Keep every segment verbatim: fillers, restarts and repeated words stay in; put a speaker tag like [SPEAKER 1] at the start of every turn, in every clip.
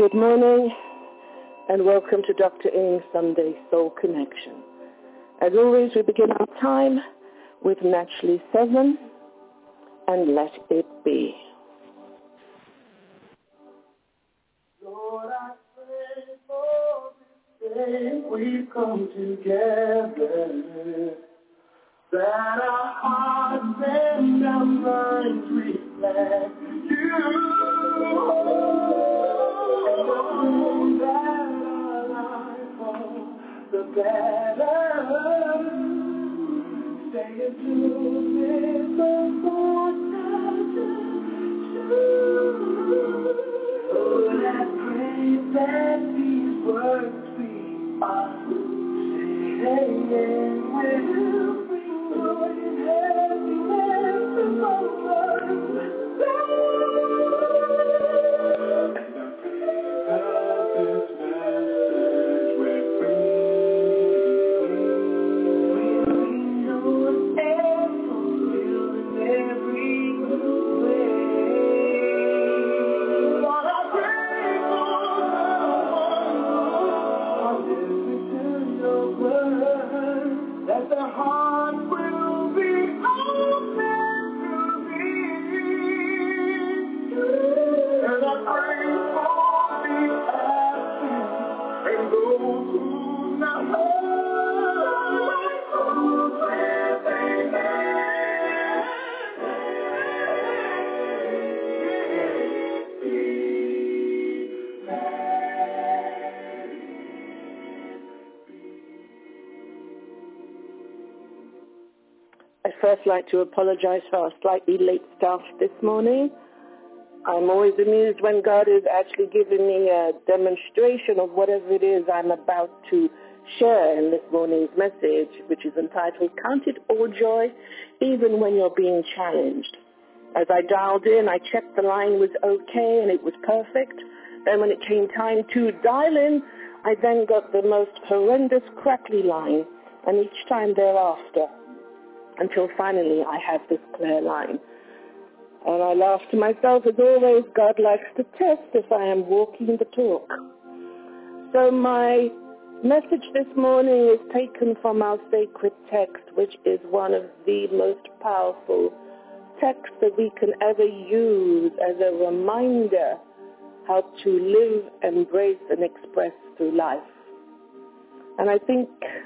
[SPEAKER 1] Good morning and welcome to Doctor Ing's Sunday Soul Connection. As always, we begin our time with Naturally Seven and Let It Be.
[SPEAKER 2] Lord, I pray for this day we come together, that our hearts and our minds reflect you, and that our life all the better. Stay attuned with the voice of truth. Lord, I pray that these words we are saying will bring joy and happiness to our lives. And I pray that this message will bring, will bring joy and fulfill in every way. Lord, I pray for listen to your word, that the heart will be open to thee. And I pray for the absent and those who not heard, who said amen.
[SPEAKER 1] I'd first like to apologize for our slightly late start this morning. I'm always amused when God is actually giving me a demonstration of whatever it is I'm about to share in this morning's message, which is entitled, Count It All Joy, Even When You're Being Challenged. As I dialed in, I checked the line was okay and it was perfect. Then when it came time to dial in, I then got the most horrendous crackly line, and each time thereafter, until finally I have this clear line. And I laugh to myself, as always, God likes to test if I am walking the talk. So my message this morning is taken from our sacred text, which is one of the most powerful texts that we can ever use as a reminder how to live, embrace, and express through life. And I think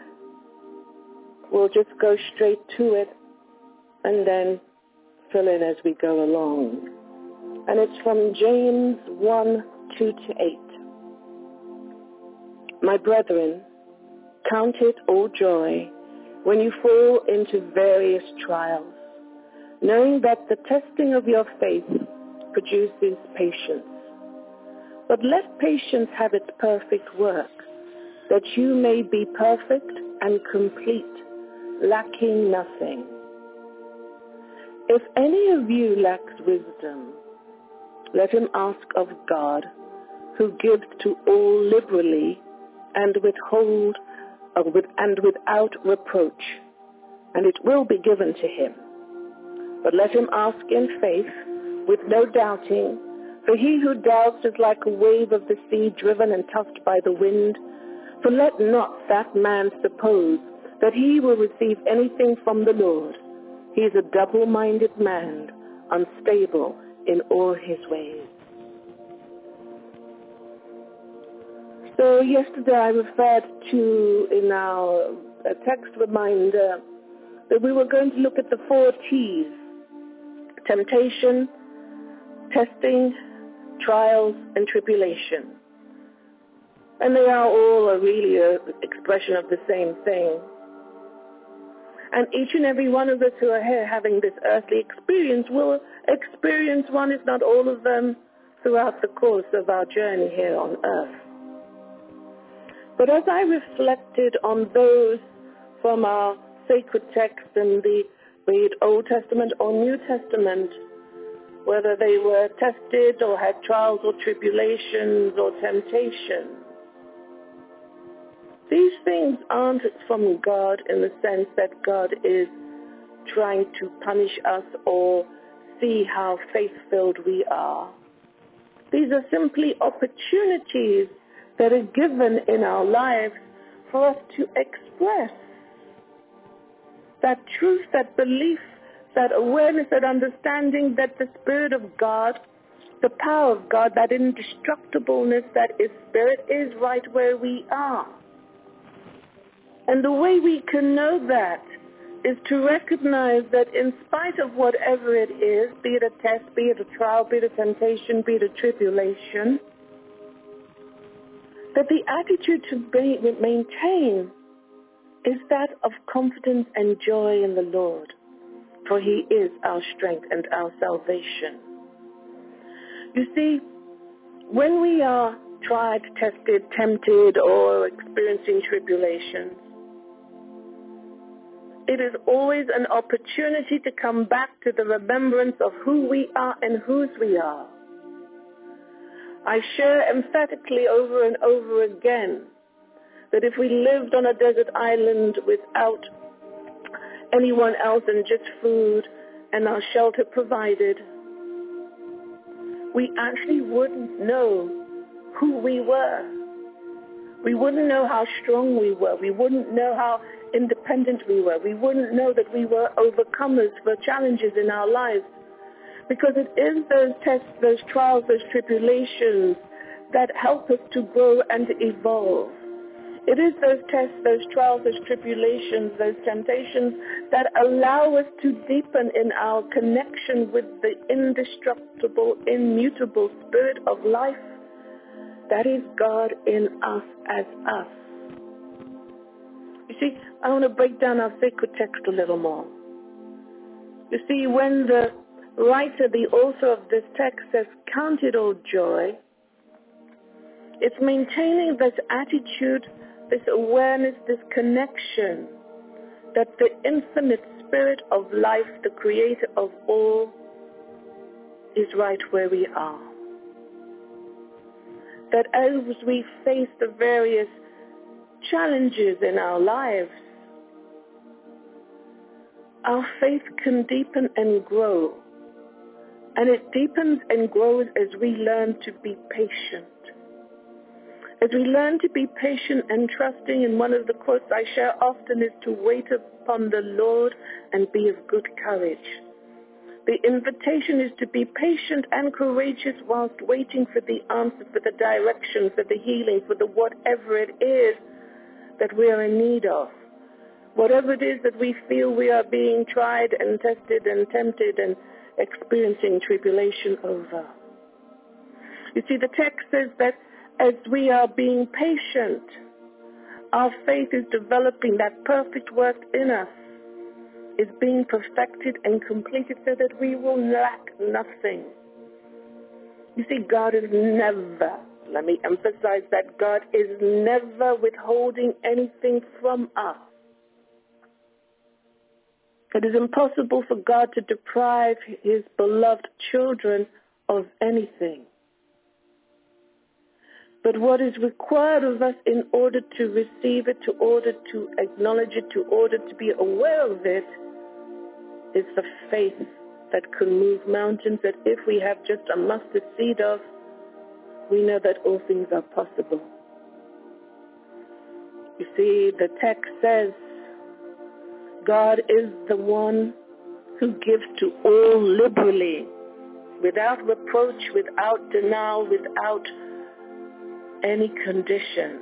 [SPEAKER 1] we'll just go straight to it and then fill in as we go along. And it's from James one, two to eight. My brethren, count it all joy when you fall into various trials, knowing that the testing of your faith produces patience. But let patience have its perfect work, that you may be perfect and complete, lacking nothing. If any of you lacks wisdom, let him ask of God, who gives to all liberally and withhold uh, with, and without reproach, and it will be given to him. But let him ask in faith, with no doubting, for he who doubts is like a wave of the sea driven and tossed by the wind. For let not that man suppose that he will receive anything from the Lord. He is a double-minded man, unstable in all his ways. So yesterday I referred to in our uh, text reminder that we were going to look at the four T's: temptation, testing, trials, and tribulation. And they are all a really an expression of the same thing. And each and every one of us who are here having this earthly experience will experience one, if not all of them, throughout the course of our journey here on earth. But as I reflected on those from our sacred text in the, be it Old Testament or New Testament, whether they were tested or had trials or tribulations or temptations, these things aren't from God in the sense that God is trying to punish us or see how faith-filled we are. These are simply opportunities that are given in our lives for us to express that truth, that belief, that awareness, that understanding that the Spirit of God, the power of God, that indestructibleness that is Spirit is right where we are. And the way we can know that is to recognize that in spite of whatever it is, be it a test, be it a trial, be it a temptation, be it a tribulation, that the attitude to be, maintain is that of confidence and joy in the Lord, for He is our strength and our salvation. You see, when we are tried, tested, tempted, or experiencing tribulations, it is always an opportunity to come back to the remembrance of who we are and whose we are. I share emphatically over and over again that if we lived on a desert island without anyone else and just food and our shelter provided, we actually wouldn't know who we were. We wouldn't know how strong we were. We wouldn't know how independent we were. We wouldn't know that we were overcomers for challenges in our lives. Because it is those tests, those trials, those tribulations that help us to grow and to evolve. It is those tests, those trials, those tribulations, those temptations that allow us to deepen in our connection with the indestructible, immutable Spirit of life that is God in us as us. You see, I want to break down our sacred text a little more. You see, when the writer, the author of this text says, "Count it all joy," it's maintaining this attitude, this awareness, this connection that the infinite Spirit of life, the creator of all, is right where we are. That as we face the various challenges in our lives, our faith can deepen and grow. And it deepens and grows as we learn to be patient. As we learn to be patient and trusting, and one of the quotes I share often is to wait upon the Lord and be of good courage. The invitation is to be patient and courageous whilst waiting for the answer, for the direction, for the healing, for the whatever it is that we are in need of. Whatever it is that we feel we are being tried and tested and tempted and experiencing tribulation over. You see, the text says that as we are being patient, our faith is developing, that perfect work in us is being perfected and completed so that we will lack nothing. You see, God is never, let me emphasize that, God is never withholding anything from us. It is impossible for God to deprive his beloved children of anything. But what is required of us in order to receive it, to order to acknowledge it, to order to be aware of it, is the faith that can move mountains, that if we have just a mustard seed of, we know that all things are possible. You see, the text says, God is the one who gives to all liberally, without reproach, without denial, without any conditions.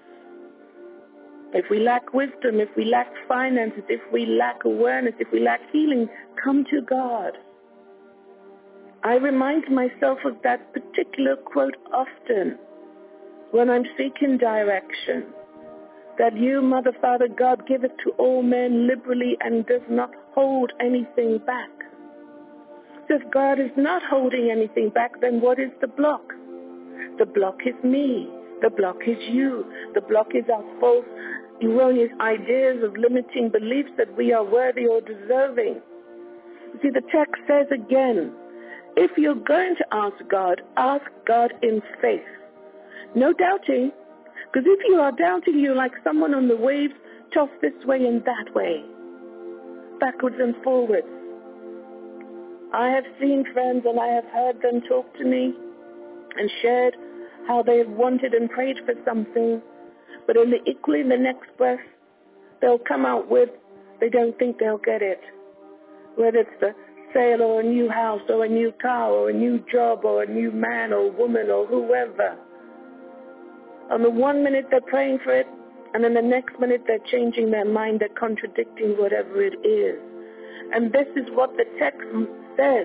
[SPEAKER 1] If we lack wisdom, if we lack finances, if we lack awareness, if we lack healing, come to God. I remind myself of that particular quote often when I'm seeking direction. That you, Mother, Father, God, giveth to all men liberally and does not hold anything back. So if God is not holding anything back, then what is the block? The block is me. The block is you. The block is our false, erroneous ideas of limiting beliefs that we are worthy or deserving. You see, the text says again, if you're going to ask God, ask God in faith. No doubting. Because if you are doubting, you're like someone on the waves, tossed this way and that way, backwards and forwards. I have seen friends and I have heard them talk to me, and shared how they wanted and prayed for something, but in the equally in the next breath, they'll come out with, they don't think they'll get it. Whether it's the sale or a new house or a new car or a new job or a new man or woman or whoever. On the one minute they're praying for it, and then the next minute they're changing their mind, they're contradicting whatever it is. And this is what the text says.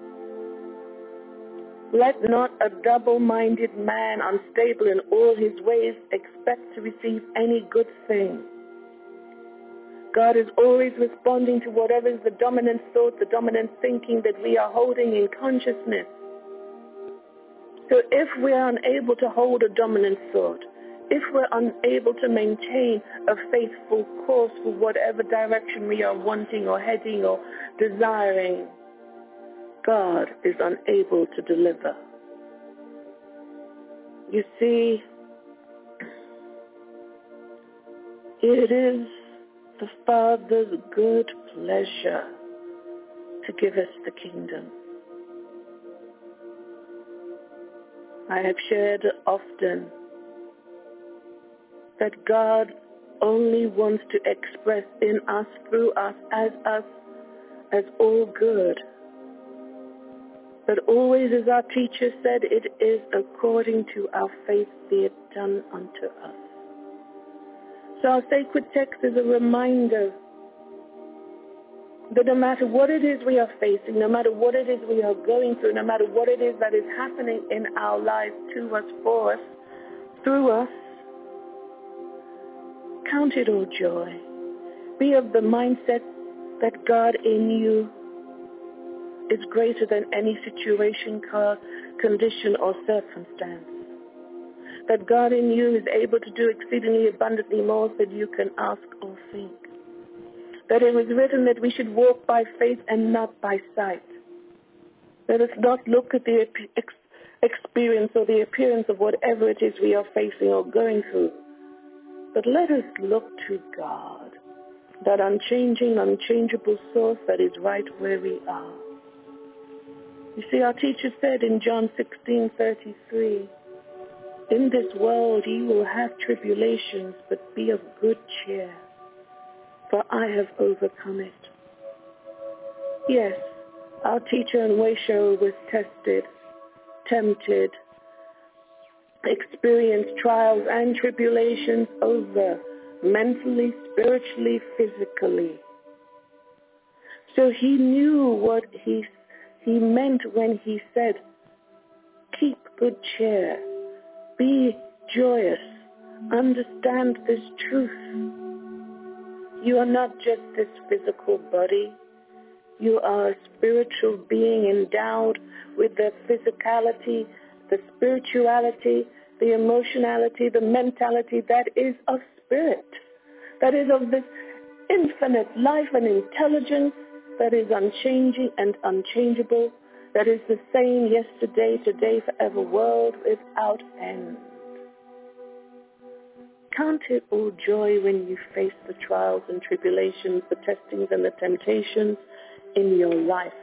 [SPEAKER 1] Let not a double-minded man, unstable in all his ways, expect to receive any good thing. God is always responding to whatever is the dominant thought, the dominant thinking that we are holding in consciousness. So if we are unable to hold a dominant thought, if we're unable to maintain a faithful course for whatever direction we are wanting or heading or desiring, God is unable to deliver. You see, it is the Father's good pleasure to give us the kingdom. I have shared often that God only wants to express in us, through us, as us, as all good. But always, as our teacher said, it is according to our faith be it done unto us. So our sacred text is a reminder that no matter what it is we are facing, no matter what it is we are going through, no matter what it is that is happening in our lives to us, for us, through us, count it all joy. Be of the mindset that God in you is greater than any situation, condition, or circumstance. That God in you is able to do exceedingly abundantly more than you can ask or think. That it was written that we should walk by faith and not by sight. Let us not look at the ex- experience or the appearance of whatever it is we are facing or going through, but let us look to God, that unchanging, unchangeable source that is right where we are. You see, our teacher said in John sixteen thirty-three, in this world you will have tribulations, but be of good cheer, for I have overcome it. Yes, our teacher and way-shower was tested, tempted, experienced trials and tribulations over mentally, spiritually, physically. So he knew what he he meant when he said, keep good cheer, be joyous, understand this truth. You are not just this physical body. You are a spiritual being endowed with the physicality, the spirituality, the emotionality, the mentality that is of spirit, that is of this infinite life and intelligence that is unchanging and unchangeable, that is the same yesterday, today, forever, world without end. Count it all joy when you face the trials and tribulations, the testings and the temptations in your life.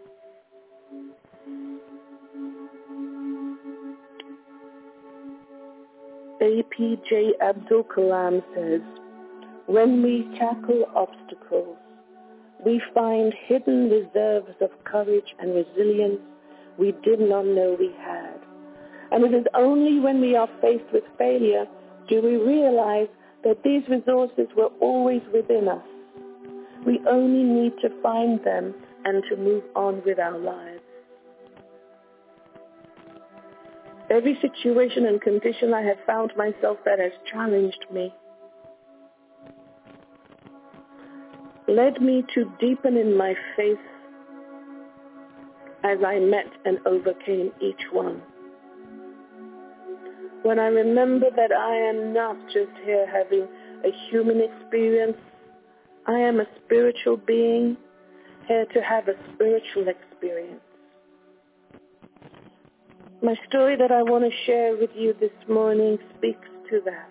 [SPEAKER 1] A P J Abdul Kalam says, when we tackle obstacles, we find hidden reserves of courage and resilience we did not know we had. And it is only when we are faced with failure do we realize that these resources were always within us. We only need to find them and to move on with our lives. Every situation and condition I have found myself that has challenged me led me to deepen in my faith as I met and overcame each one. When I remember that I am not just here having a human experience, I am a spiritual being here to have a spiritual experience. My story that I want to share with you this morning speaks to that.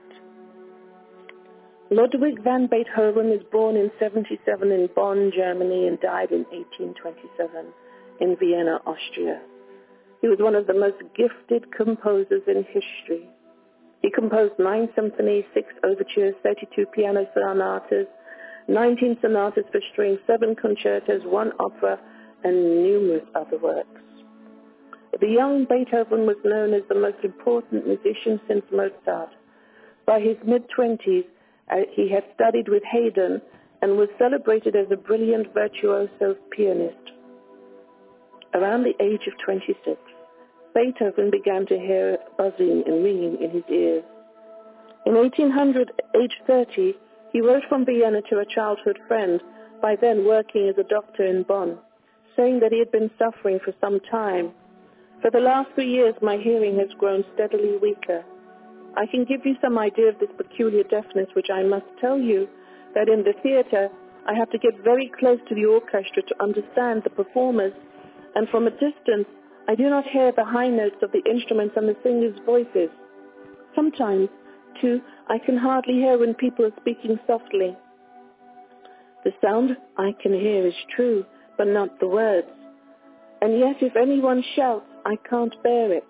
[SPEAKER 1] Ludwig van Beethoven was born in seventy-seven in Bonn, Germany, and died in eighteen twenty-seven in Vienna, Austria. He was one of the most gifted composers in history. He composed nine symphonies, six overtures, thirty-two piano sonatas, nineteen sonatas for string, seven concertos, one opera, and numerous other works. The young Beethoven was known as the most important musician since Mozart. By his mid-twenties, uh, he had studied with Haydn and was celebrated as a brilliant virtuoso pianist. Around the age of twenty-six, Beethoven began to hear buzzing and ringing in his ears. In eighteen hundred, age thirty, he wrote from Vienna to a childhood friend, by then working as a doctor in Bonn, saying that he had been suffering for some time. For the last three years, my hearing has grown steadily weaker. I can give you some idea of this peculiar deafness, which I must tell you that in the theater, I have to get very close to the orchestra to understand the performers, and from a distance, I do not hear the high notes of the instruments and the singers' voices. Sometimes, too, I can hardly hear when people are speaking softly. The sound I can hear is true, but not the words. And yet, if anyone shouts, I can't bear it.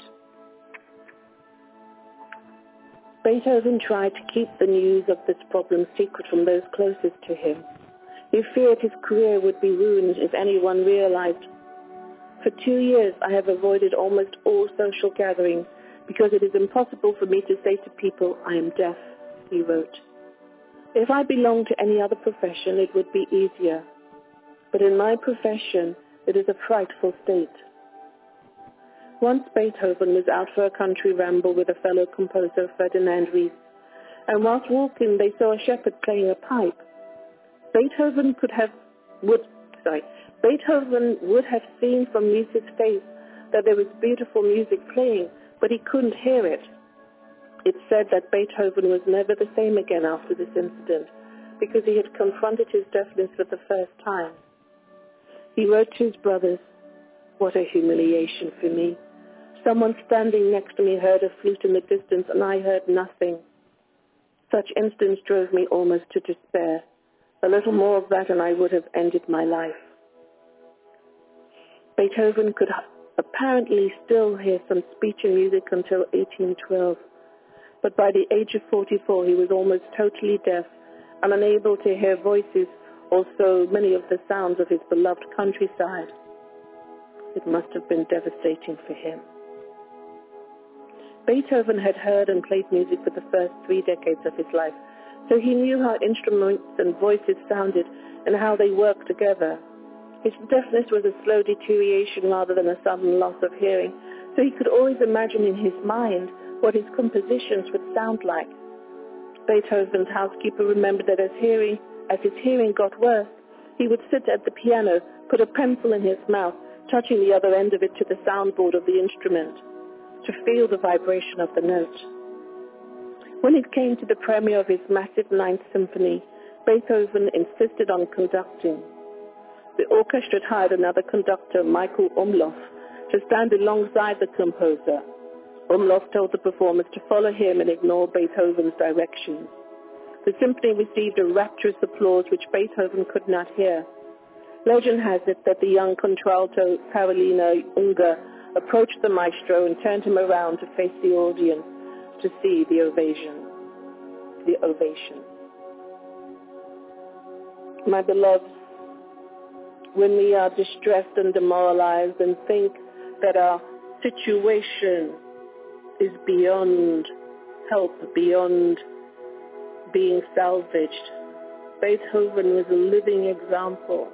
[SPEAKER 1] Beethoven tried to keep the news of this problem secret from those closest to him. He feared his career would be ruined if anyone realized. For two years, I have avoided almost all social gatherings because it is impossible for me to say to people, I am deaf, he wrote. If I belonged to any other profession, it would be easier. But in my profession, it is a frightful state. Once Beethoven was out for a country ramble with a fellow composer, Ferdinand Ries, and whilst walking, they saw a shepherd playing a pipe. Beethoven could have, would, sorry, Beethoven would have seen from Ries's face that there was beautiful music playing, but he couldn't hear it. It's said that Beethoven was never the same again after this incident, because he had confronted his deafness for the first time. He wrote to his brothers, "What a humiliation for me. Someone standing next to me heard a flute in the distance, and I heard nothing. Such incidents drove me almost to despair. A little more of that and I would have ended my life." Beethoven could apparently still hear some speech and music until eighteen twelve, but by the age of forty-four he was almost totally deaf and unable to hear voices or so many of the sounds of his beloved countryside. It must have been devastating for him. Beethoven had heard and played music for the first three decades of his life, so he knew how instruments and voices sounded and how they worked together. His deafness was a slow deterioration rather than a sudden loss of hearing, so he could always imagine in his mind what his compositions would sound like. Beethoven's housekeeper remembered that as hearing, as his hearing got worse, he would sit at the piano, put a pencil in his mouth, touching the other end of it to the soundboard of the instrument, to feel the vibration of the note. When it came to the premiere of his massive Ninth Symphony, Beethoven insisted on conducting. The orchestra had hired another conductor, Michael Umloff, to stand alongside the composer. Umloff told the performers to follow him and ignore Beethoven's directions. The symphony received a rapturous applause which Beethoven could not hear. Legend has it that the young contralto Carolina Unger approached the maestro and turned him around to face the audience to see the ovation. The ovation. My beloveds, when we are distressed and demoralized and think that our situation is beyond help, beyond being salvaged, Beethoven was a living example.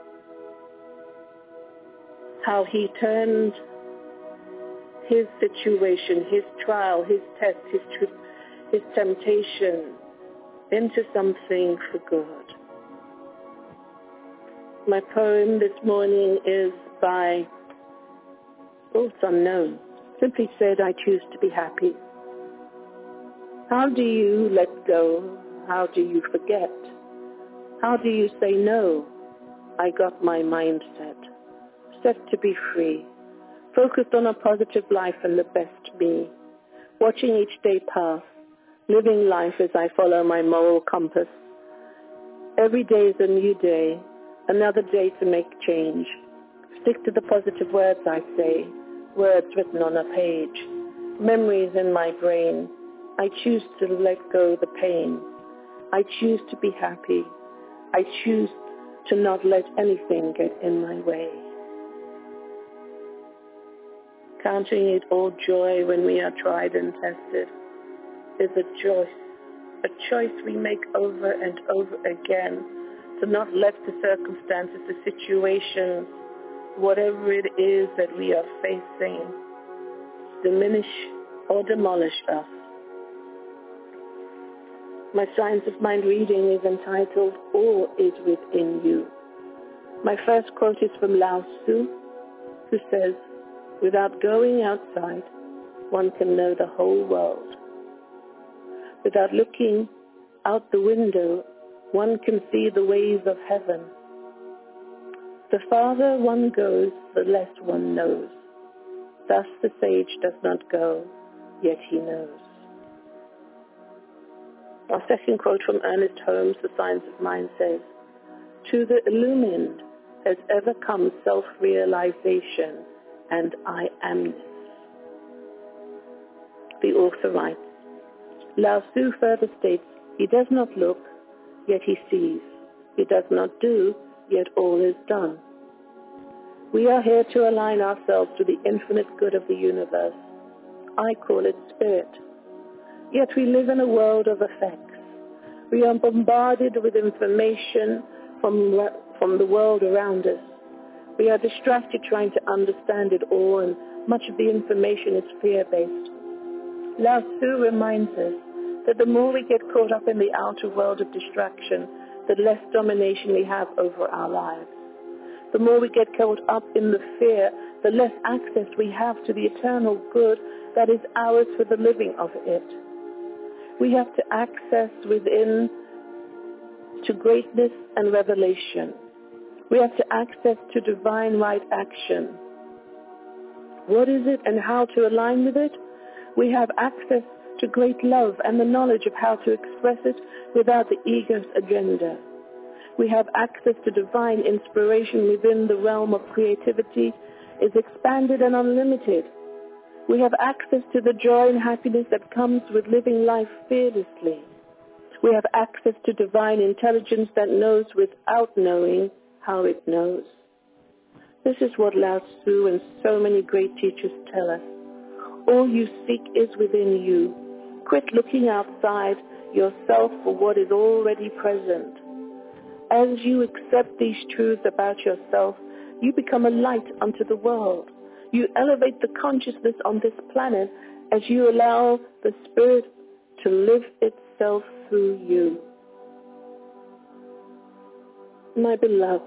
[SPEAKER 1] How he turned his situation, his trial, his test, his, his temptation into something for good. My poem this morning is by, oh, it's unknown. Simply said, I choose to be happy. How do you let go? How do you forget? How do you say no? I got my mind set, set to be free, focused on a positive life and the best me, watching each day pass, living life as I follow my moral compass. Every day is a new day, another day to make change. Stick to the positive words I say. words written on a page, memories in my brain. I choose to let go the pain. I choose to be happy. I choose to not let anything get in my way. Counting it all joy when we are tried and tested is a choice, a choice we make over and over again, to not let the circumstances, the situations, whatever it is that we are facing, diminish or demolish us. My Science of Mind reading is entitled, All is Within You. My first quote is from Lao Tzu, who says, without going outside, one can know the whole world. Without looking out the window, one can see the ways of heaven. The farther one goes, the less one knows. Thus the sage does not go, yet he knows. Our second quote from Ernest Holmes, The Science of Mind, says, to the illumined has ever come self-realization and I-amness. The author writes, Lao Tzu further states, he does not look, yet he sees. He does not do, yet all is done. We are here to align ourselves to the infinite good of the universe. I call it spirit. Yet we live in a world of effects. We are bombarded with information from, from the world around us. We are distracted trying to understand it all, and much of the information is fear-based. Lao Tzu reminds us that the more we get caught up in the outer world of distraction, the less domination we have over our lives. The more we get caught up in the fear, the less access we have to the eternal good that is ours for the living of it. We have to access within to greatness and revelation. We have to access to divine right action. What is it and how to align with it? We have access to great love and the knowledge of how to express it without the ego's agenda. We have access to divine inspiration within the realm of creativity is expanded and unlimited. We have access to the joy and happiness that comes with living life fearlessly. We have access to divine intelligence that knows without knowing how it knows. This is what Lao Tzu and so many great teachers tell us. All you seek is within you. Quit looking outside yourself for what is already present. As you accept these truths about yourself, you become a light unto the world. You elevate the consciousness on this planet as you allow the spirit to live itself through you. My beloved,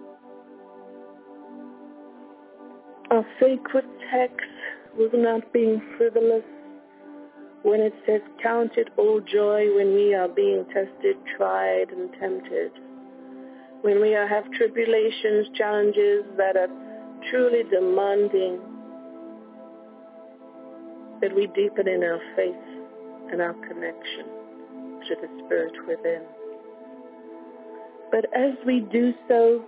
[SPEAKER 1] our sacred text was not being frivolous when it says, count it all joy when we are being tested, tried, and tempted. When we are, have tribulations, challenges that are truly demanding that we deepen in our faith and our connection to the Spirit within. But as we do so,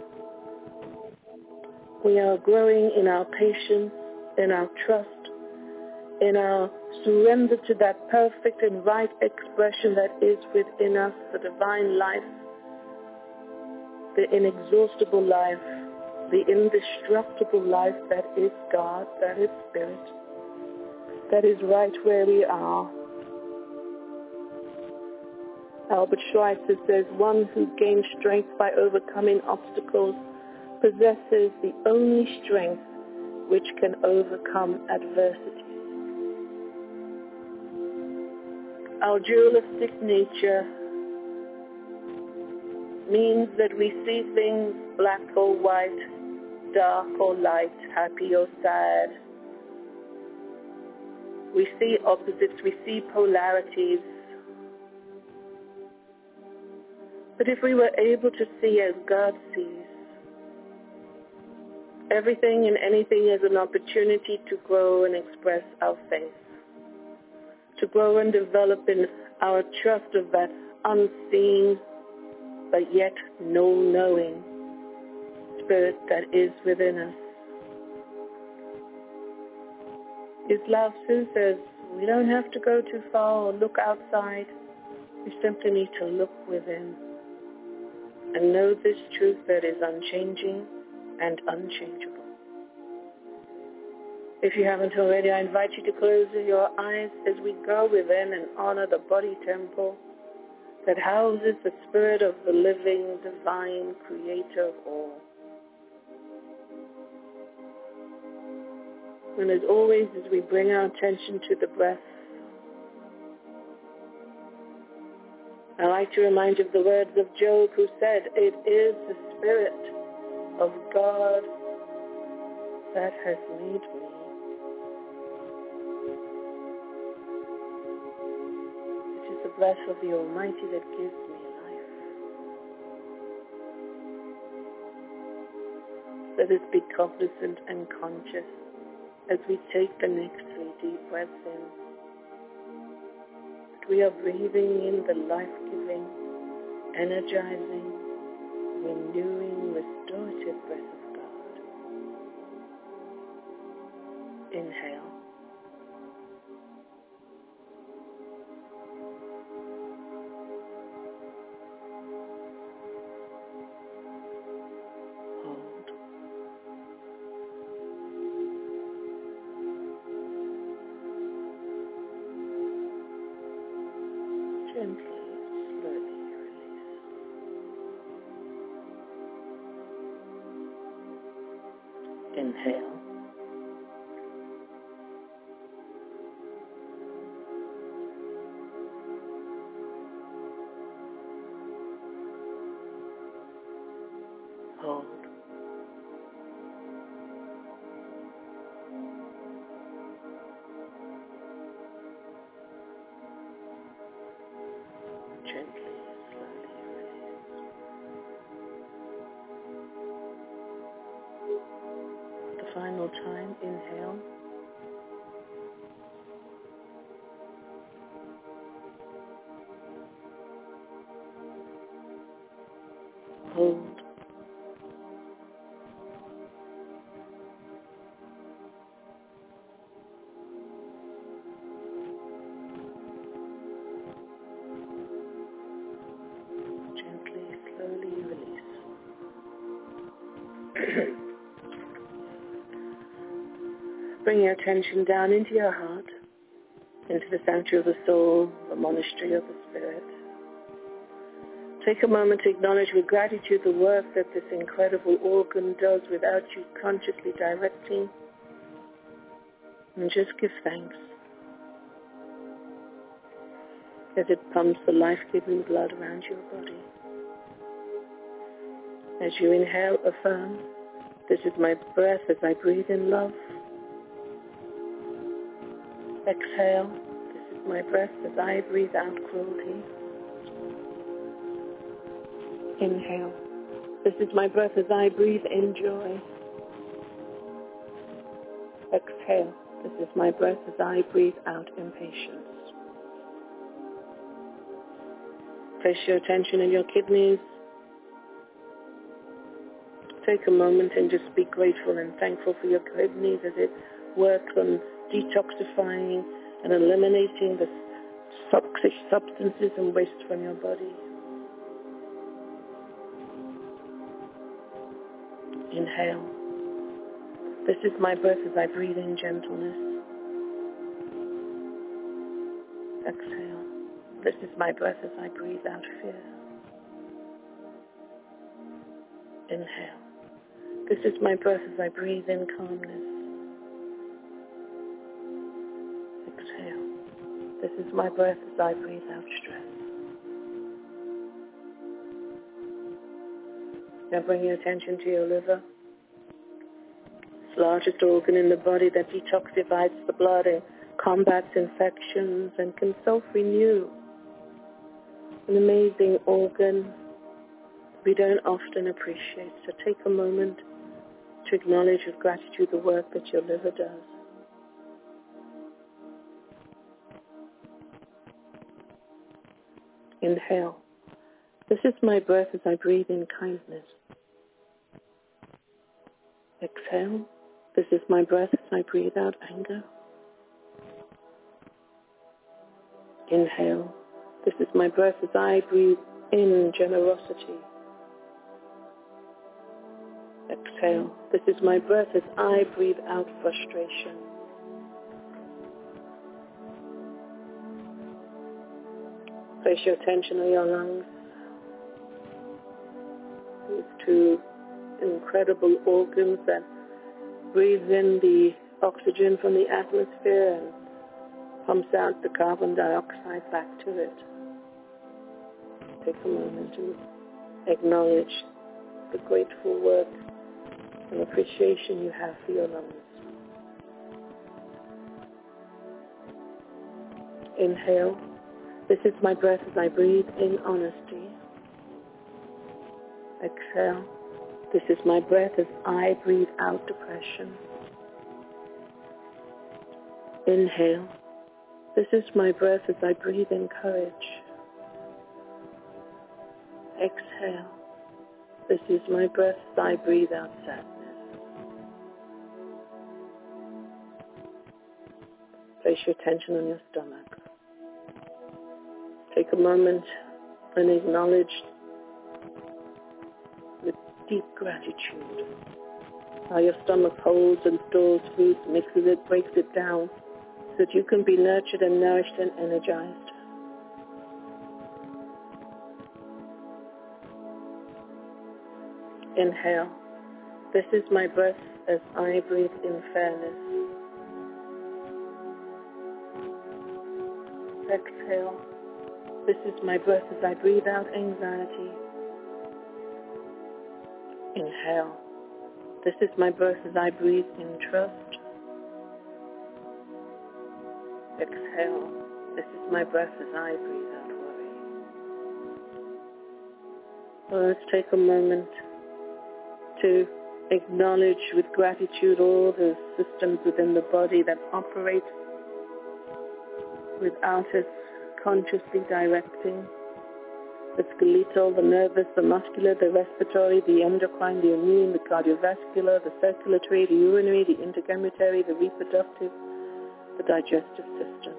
[SPEAKER 1] we are growing in our patience, in our trust, in our surrender to that perfect and right expression that is within us, the divine life, the inexhaustible life, the indestructible life that is God, that is Spirit, that is right where we are. Albert Schweitzer says, one who gains strength by overcoming obstacles possesses the only strength which can overcome adversity. Our dualistic nature means that we see things black or white, dark or light, happy or sad. We see opposites, we see polarities. But if we were able to see as God sees, everything and anything is an opportunity to grow and express our faith, to grow and develop in our trust of that unseen but yet no-knowing Spirit that is within us. His love soon says, we don't have to go too far or look outside. We simply need to look within and know this truth that is unchanging and unchangeable. If you haven't already, I invite you to close your eyes as we go within and honor the body temple that houses the spirit of the living, divine creator of all. And as always, as we bring our attention to the breath, I like to remind you of the words of Job, who said, it is the Spirit of God that has made me. It is the breath of the Almighty that gives me life. Let us be cognizant and conscious as we take the next three deep breaths in. We are breathing in the life-giving, energizing, renewing, restorative breath of God. Inhale. Hold. Gently, slowly release. Inhale. Hold. Gently, slowly release. The final time, inhale. Hold. Gently, slowly release. Bring your attention down into your heart, into the sanctuary of the soul, the monastery of the spirit. Take a moment to acknowledge with gratitude the work that this incredible organ does without you consciously directing. And just give thanks as it pumps the life-giving blood around your body. As you inhale, affirm, this is my breath as I breathe in love. Exhale, this is my breath as I breathe out cruelty. Inhale, this is my breath as I breathe in joy. Exhale, this is my breath as I breathe out impatience. Place your attention in your kidneys. Take a moment and just be grateful and thankful for your kidneys as it works on detoxifying and eliminating the toxic substances and waste from your body. Inhale. This is my breath as I breathe in gentleness. Exhale. This is my breath as I breathe out fear. Inhale. This is my breath as I breathe in calmness. Exhale. This is my breath as I breathe out stress. Now bring your attention to your liver. It's the largest organ in the body that detoxifies the blood and combats infections and can self-renew. An amazing organ we don't often appreciate. So take a moment to acknowledge with gratitude the work that your liver does. Inhale. This is my breath as I breathe in kindness. Exhale. This is my breath as I breathe out anger. Inhale. This is my breath as I breathe in generosity. Exhale. This is my breath as I breathe out frustration. Place your attention on your lungs. These two incredible organs that breathe in the oxygen from the atmosphere and pumps out the carbon dioxide back to it. Take a moment to acknowledge the grateful work and appreciation you have for your lungs. Inhale. This is my breath as I breathe in honesty. Exhale. This is my breath as I breathe out depression. Inhale. This is my breath as I breathe in courage. Exhale. This is my breath as I breathe out sadness. Place your attention on your stomach. Take a moment and acknowledge with deep gratitude how your stomach holds and stores food, mixes it, breaks it down, so that you can be nurtured and nourished and energized. Inhale. This is my breath as I breathe in fairness. Exhale. This is my breath as I breathe out anxiety. Inhale. This is my breath as I breathe in trust. Exhale. This is my breath as I breathe out worry. Well, let's take a moment to acknowledge with gratitude all the systems within the body that operate without us consciously directing. The skeletal, the nervous, the muscular, the respiratory, the endocrine, the immune, the cardiovascular, the circulatory, the urinary, the integumentary, the reproductive, the digestive system.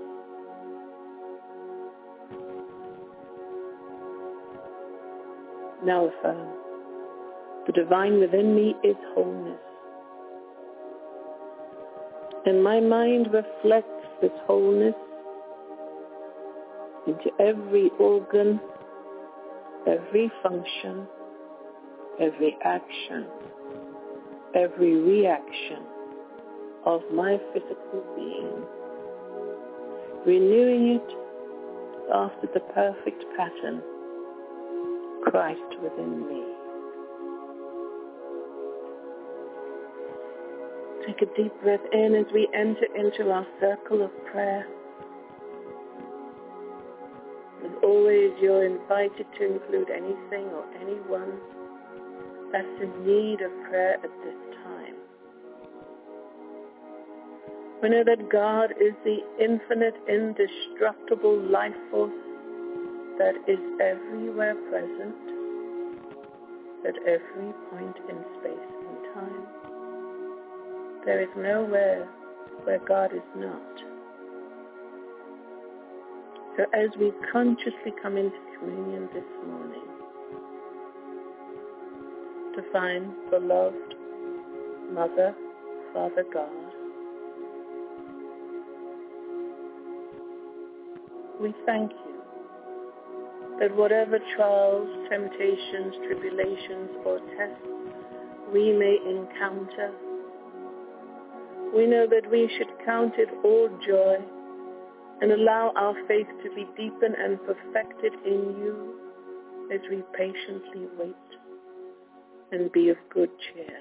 [SPEAKER 1] Now affirm, the divine within me is wholeness. And my mind reflects this wholeness into every organ, every function, every action, every reaction of my physical being, renewing it after the perfect pattern, Christ within me. Take a deep breath in as we enter into our circle of prayer. As always, you're invited to include anything or anyone that's in need of prayer at this time. We know that God is the infinite, indestructible life force that is everywhere present, at every point in space and time. There is nowhere where God is not. So as we consciously come into communion this morning, divine, beloved Mother, Father God, we thank you that whatever trials, temptations, tribulations, or tests we may encounter, we know that we should count it all joy and allow our faith to be deepened and perfected in you as we patiently wait and be of good cheer.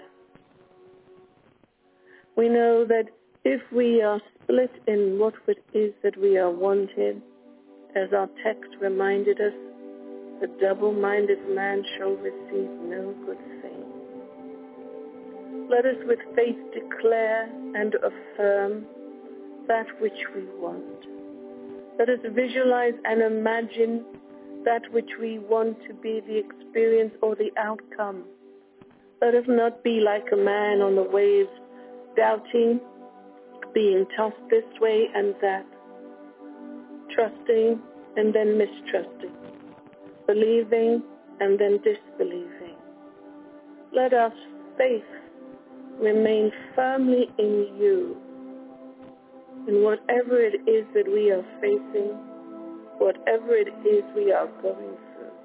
[SPEAKER 1] We know that if we are split in what it is that we are wanted, as our text reminded us, the double-minded man shall receive no good thing. Let us with faith declare and affirm that which we want. Let us visualize and imagine that which we want to be the experience or the outcome. Let us not be like a man on the waves, doubting, being tossed this way and that. trusting and then mistrusting, believing and then disbelieving. Let our faith remain firmly in you, in whatever it is that we are facing, whatever it is we are going through.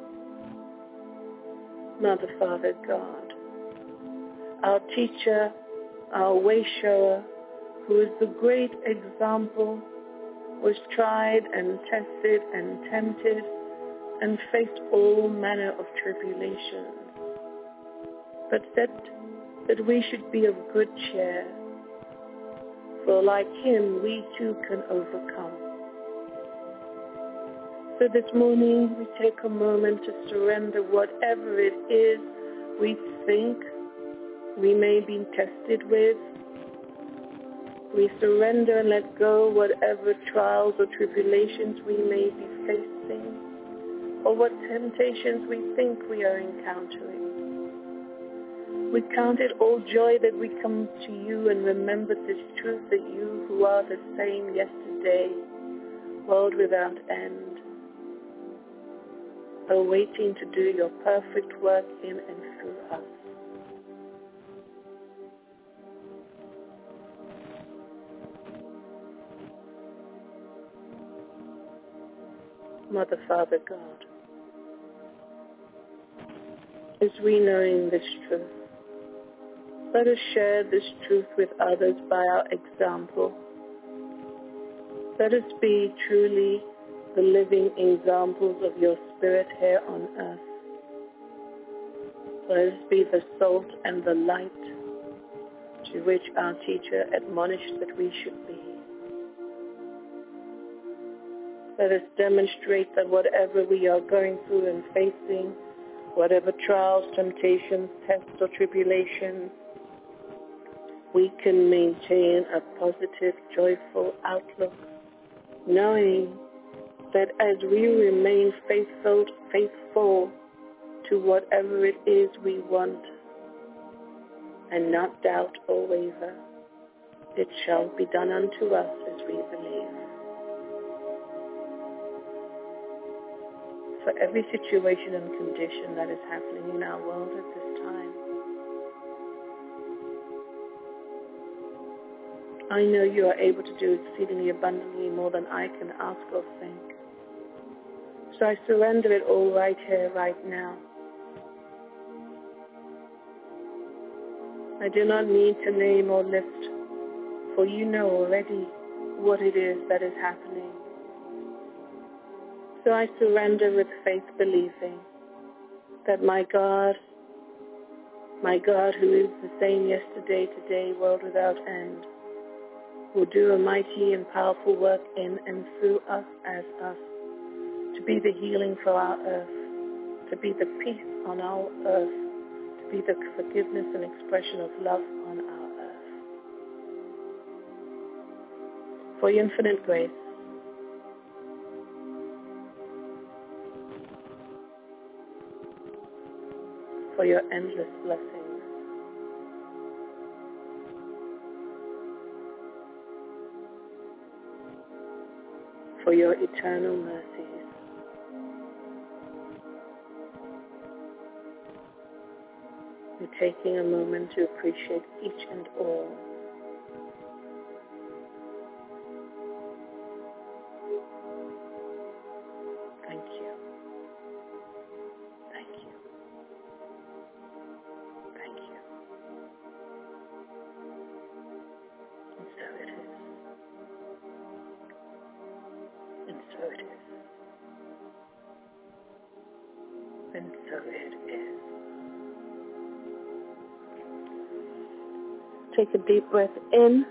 [SPEAKER 1] Mother, Father, God, our teacher, our way shower, who is the great example, was tried and tested and tempted and faced all manner of tribulations, but said that we should be of good cheer, for like him we too can overcome. So this morning we take a moment to surrender whatever it is we think we may be tested with. We surrender and let go whatever trials or tribulations we may be facing, or what temptations we think we are encountering. We count it all joy that we come to you and remember this truth that you, who are the same yesterday, world without end, are waiting to do your perfect work in and through us. Mother, Father, God, as we knowing this truth, let us share this truth with others by our example. Let us be truly the living examples of your Spirit here on earth. Let us be the salt and the light to which our teacher admonished that we should be. Let us demonstrate that whatever we are going through and facing, whatever trials, temptations, tests, or tribulations, we can maintain a positive, joyful outlook, knowing that as we remain faithful, faithful to whatever it is we want, and not doubt or waver, it shall be done unto us as we believe. For every situation and condition that is happening in our world at this time, I know you are able to do exceedingly abundantly more than I can ask or think. So I surrender it all right here, right now. I do not need to name or list, for you know already what it is that is happening. So I surrender with faith, believing that my God, my God who is the same yesterday, today, world without end, will do a mighty and powerful work in and through us as us, to be the healing for our earth, to be the peace on our earth, to be the forgiveness and expression of love on our earth. For your infinite grace, for your endless blessings, for your eternal mercies. We're taking a moment to appreciate each and all. Thank you. Thank you. Thank you. And so it is. And so it is. And so it is. Take a deep breath in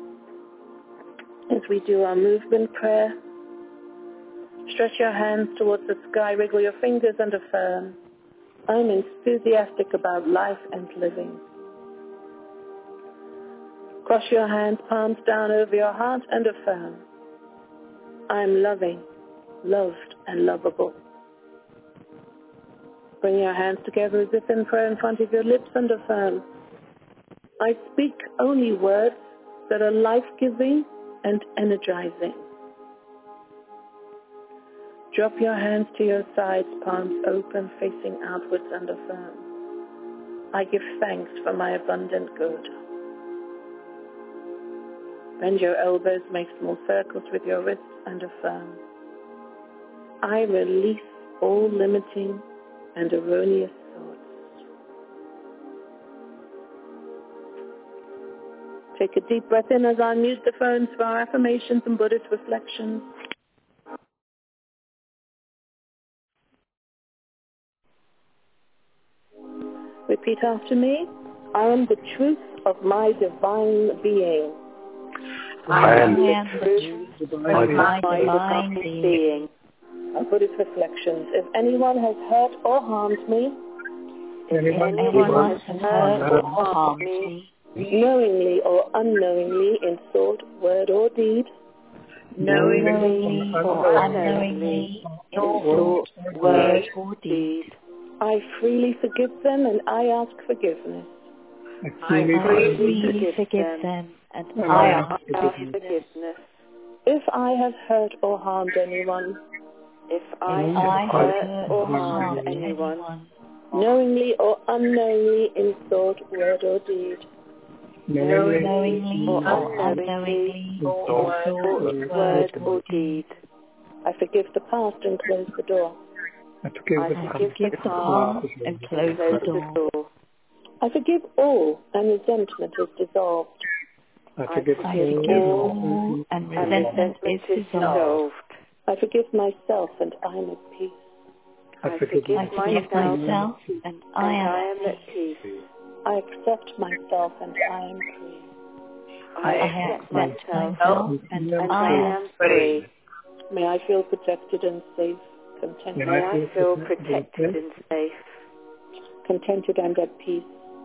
[SPEAKER 1] as we do our movement prayer. Stretch your hands towards the sky, wiggle your fingers and affirm, I'm enthusiastic about life and living. Cross your hands, palms down over your heart and affirm, I'm loving, loved and lovable. Bring your hands together as if in prayer in front of your lips and affirm, I speak only words that are life-giving and energizing. Drop your hands to your sides, palms open, facing outwards and affirm. I give thanks for my abundant good. Bend your elbows, make small circles with your wrists and affirm. I release all limiting and erroneous thoughts. Take a deep breath in as I mute the phones for our affirmations and Buddhist reflections. Repeat after me. I am the truth of my divine being.
[SPEAKER 3] I am the truth of my divine being.
[SPEAKER 1] Our Buddhist reflections. If anyone has hurt or harmed me,
[SPEAKER 3] if anyone has hurt or harmed me,
[SPEAKER 1] knowingly or unknowingly in thought, word or deed,
[SPEAKER 3] knowingly or unknowingly in thought, word or deed,
[SPEAKER 1] I freely forgive them and I ask forgiveness.
[SPEAKER 3] I freely forgive them and I ask forgiveness.
[SPEAKER 1] If I have hurt or harmed anyone,
[SPEAKER 3] if I have hurt or harmed anyone,
[SPEAKER 1] knowingly or unknowingly in thought, word or deed,
[SPEAKER 3] knowingly or unknowingly in thought, word or deed,
[SPEAKER 1] I forgive the past and close the door.
[SPEAKER 3] I forgive the past and close the door.
[SPEAKER 1] I forgive all and resentment is dissolved.
[SPEAKER 3] I forgive all and resentment is dissolved.
[SPEAKER 1] I forgive myself and I am at peace.
[SPEAKER 3] I forgive myself and I am at peace.
[SPEAKER 1] I accept myself and I am free.
[SPEAKER 3] I accept myself and I am free.
[SPEAKER 1] May I feel protected and safe, contented.
[SPEAKER 3] May I feel protected and safe,
[SPEAKER 1] contented and at peace.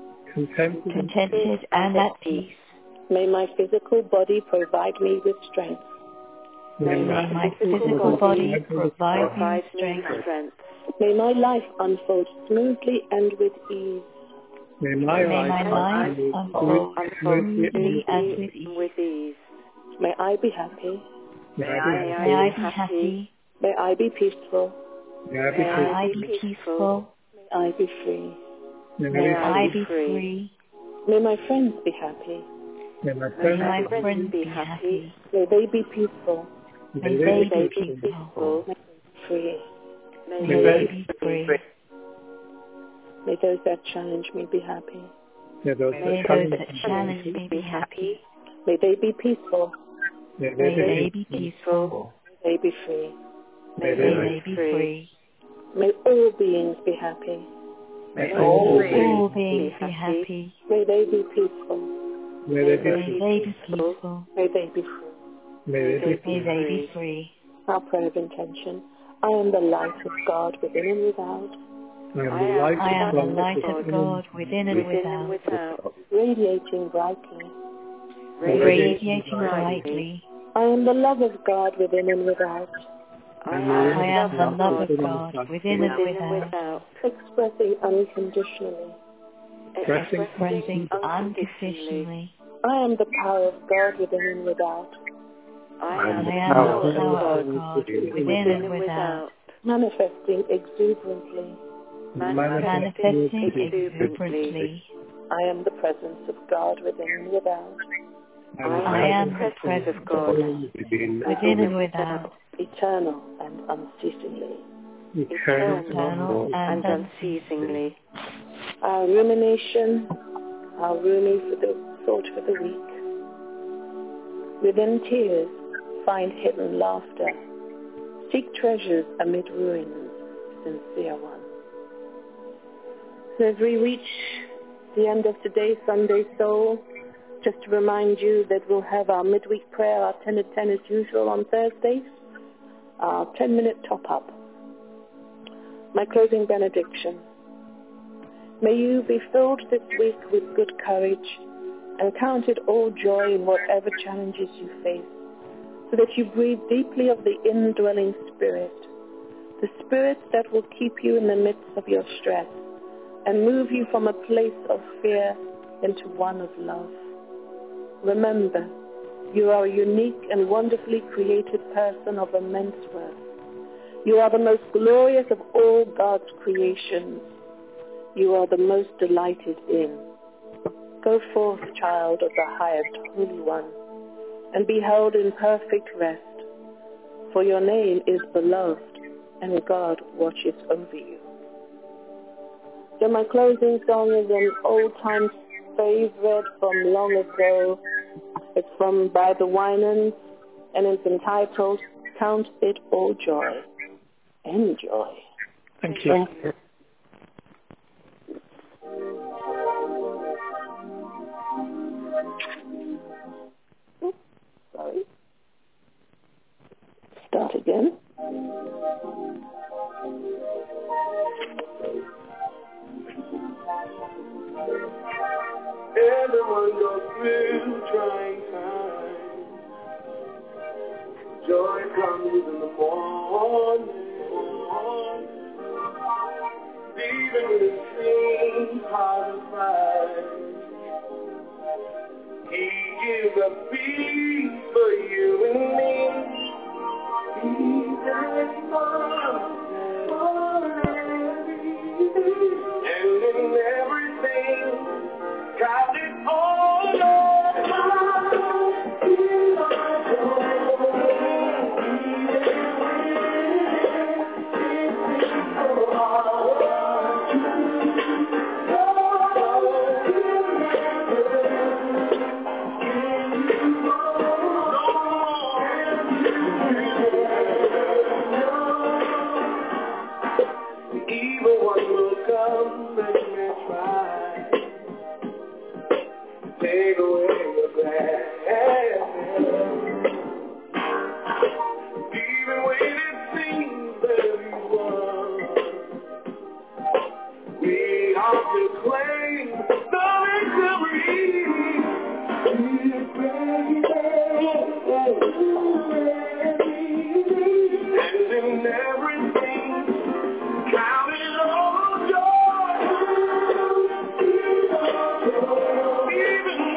[SPEAKER 3] Contented and at peace.
[SPEAKER 1] May my physical body provide me with strength.
[SPEAKER 3] May my physical body provide me strength.
[SPEAKER 1] May my life unfold smoothly and with ease.
[SPEAKER 3] May my life unfold smoothly and with ease.
[SPEAKER 1] May I be happy.
[SPEAKER 3] May I be happy.
[SPEAKER 1] May I be peaceful.
[SPEAKER 3] May I be peaceful.
[SPEAKER 1] May I be free.
[SPEAKER 3] May I be free.
[SPEAKER 1] May my friends be happy.
[SPEAKER 3] May my friends be happy.
[SPEAKER 1] May they be peaceful.
[SPEAKER 3] May they be peaceful.
[SPEAKER 1] May they be free.
[SPEAKER 3] May they be free.
[SPEAKER 1] May those that challenge me be happy.
[SPEAKER 3] May those that challenge me be happy.
[SPEAKER 1] May they be peaceful.
[SPEAKER 3] May they be peaceful.
[SPEAKER 1] May they be free.
[SPEAKER 3] May they be free.
[SPEAKER 1] May all beings be happy.
[SPEAKER 3] May all beings be happy.
[SPEAKER 1] May they be peaceful.
[SPEAKER 3] May they be peaceful.
[SPEAKER 1] May they be free.
[SPEAKER 3] May they be free.
[SPEAKER 1] Our prayer of intention. I am the light of God within and without.
[SPEAKER 3] I am the light of God within and without,
[SPEAKER 1] radiating brightly.
[SPEAKER 3] Radiating brightly.
[SPEAKER 1] I am the love of God within and without.
[SPEAKER 3] I am the love of God within and without,
[SPEAKER 1] expressing unconditionally.
[SPEAKER 3] Expressing unconditionally.
[SPEAKER 1] I am the power of God within and without.
[SPEAKER 3] I am the power of God within and without,
[SPEAKER 1] manifesting exuberantly.
[SPEAKER 3] Manifesting exuberantly.
[SPEAKER 1] I am the presence of God within and without.
[SPEAKER 3] I am the presence of God within and without,
[SPEAKER 1] eternal and unceasingly.
[SPEAKER 3] Eternal and unceasingly.
[SPEAKER 1] Our rumination, our rumi for the thought for the week. Within tears, find hidden laughter. Seek treasures amid ruins, sincere one. So as we reach the end of today's Sunday Soul, just to remind you that we'll have our midweek prayer, our ten at ten as usual on Thursdays, our ten-minute top-up. My closing benediction. May you be filled this week with good courage and count it all joy in whatever challenges you face, so that you breathe deeply of the indwelling Spirit, the Spirit that will keep you in the midst of your stress and move you from a place of fear into one of love. Remember, you are a unique and wonderfully created person of immense worth. You are the most glorious of all God's creations. You are the most delighted in. Go forth, child of the highest Holy One, and be held in perfect rest, for your name is beloved, and God watches over you. So my closing song is an old-time favorite from long ago. It's from By the Winans, and it's entitled, Count It All Joy. Enjoy.
[SPEAKER 4] Thank you.
[SPEAKER 1] Oops, sorry. Start again.
[SPEAKER 2] Everyone goes through trying times. Joy comes in the morning. Even when it seems hard to find, He gives us peace for you and me. He's that love for everything, and in everything, got it all on. Take away your gladness. Even when it seems that He won, we are to claim the victory. And in everything, count it all joy. Even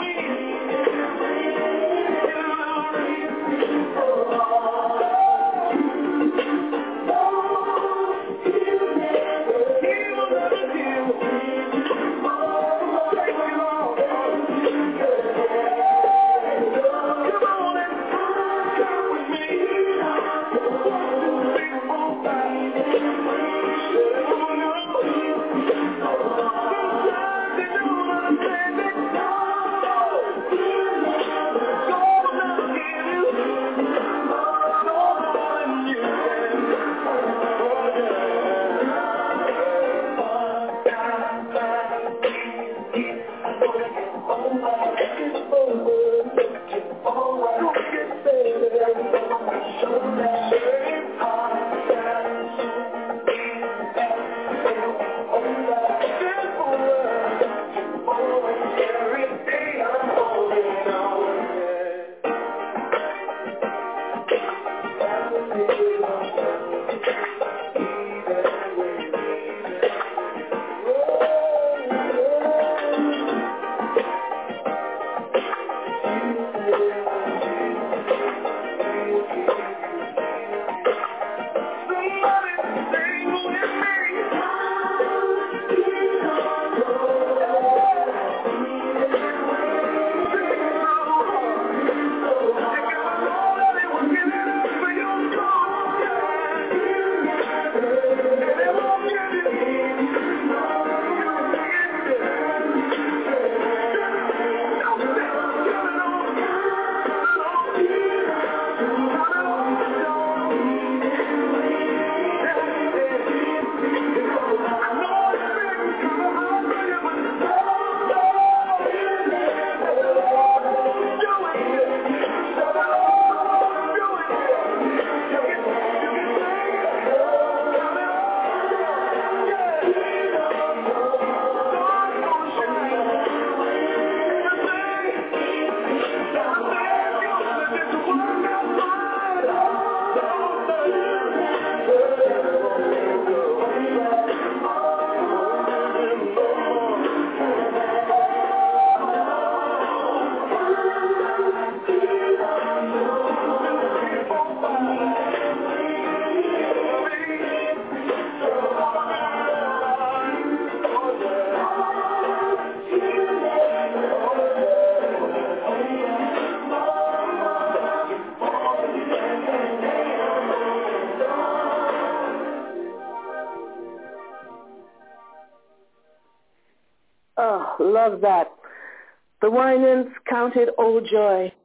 [SPEAKER 1] love that. The Winans counted old joy.